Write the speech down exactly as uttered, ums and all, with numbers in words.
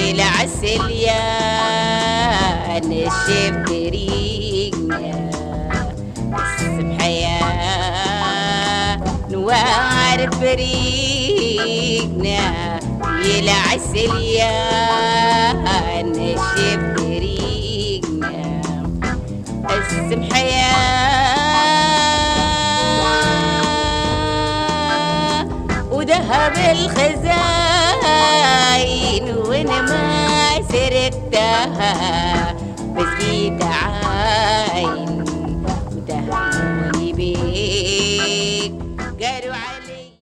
العسل يا نشف طريقنا السمحة يا نوار فريقنا العسل يا نشف طريقنا السمحة يا وذهب الخزاين وانا ما سرقتها